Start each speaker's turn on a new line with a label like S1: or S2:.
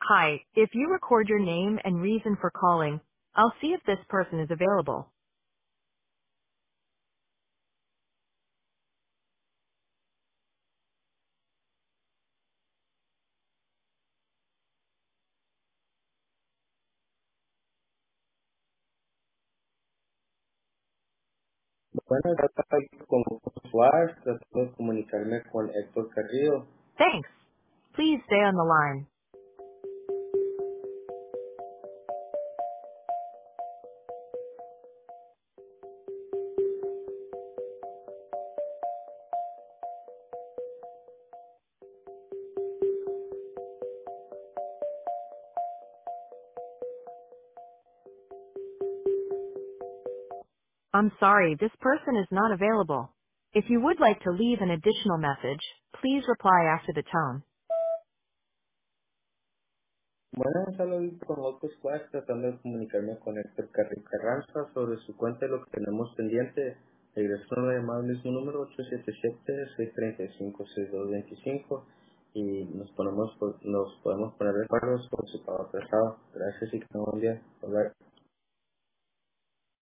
S1: Hi, if you record your name and reason for calling, I'll see if this person is available.
S2: Bueno, ya está ahí con Suárez, tratando de comunicarme con Héctor Carrillo.
S1: Thanks. Please stay on the line. I'm sorry, this person is not available. If you would like to leave an additional message, please reply after the tone.
S2: Bueno, solo con Otto Suárez, tratando de comunicarme con Héctor Carrillo Carranza sobre su cuenta y lo que tenemos pendiente. Regreso una llamada al mismo número 877-635-6225 y nos podemos poner de acuerdo sobre su pago atrasado. Gracias y que tengan un buen día. Bye bye.